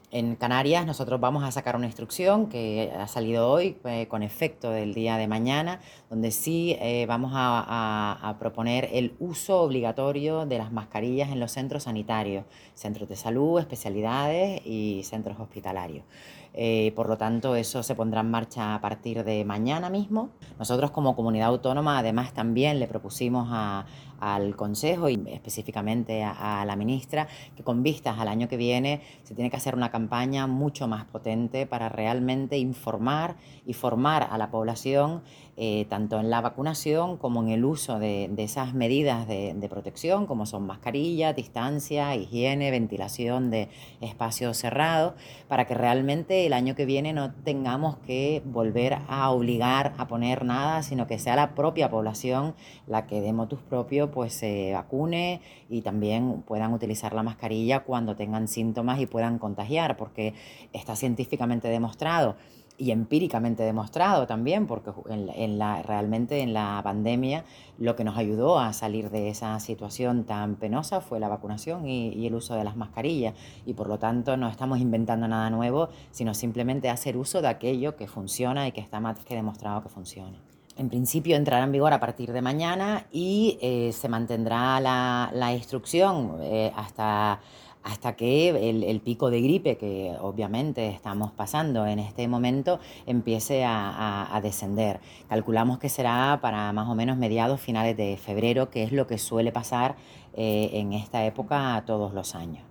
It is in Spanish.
En Canarias nosotros vamos a sacar una instrucción que ha salido hoy con efecto del día de mañana, donde sí vamos a proponer el uso obligatorio de las mascarillas en los centros sanitarios, centros de salud, especialidades y centros hospitalarios. Por lo tanto, eso se pondrá en marcha a partir de mañana mismo. Nosotros como comunidad autónoma además también le propusimos al Consejo y específicamente a la ministra que con vistas al año que viene se tiene que hacer una campaña mucho más potente para realmente informar y formar a la población tanto en la vacunación como en el uso de esas medidas de protección como son mascarilla, distancia, higiene, ventilación de espacios cerrados, para que realmente el año que viene no tengamos que volver a obligar a poner nada, sino que sea la propia población la que de motus propio pues se vacune y también puedan utilizar la mascarilla cuando tengan síntomas y puedan contagiar, porque está científicamente demostrado y empíricamente demostrado también, porque realmente en la pandemia lo que nos ayudó a salir de esa situación tan penosa fue la vacunación y el uso de las mascarillas, y por lo tanto no estamos inventando nada nuevo, sino simplemente hacer uso de aquello que funciona y que está más que demostrado que funciona. En principio entrará en vigor a partir de mañana y se mantendrá la instrucción hasta que el pico de gripe que obviamente estamos pasando en este momento empiece a descender. Calculamos que será para más o menos mediados, finales de febrero, que es lo que suele pasar en esta época todos los años.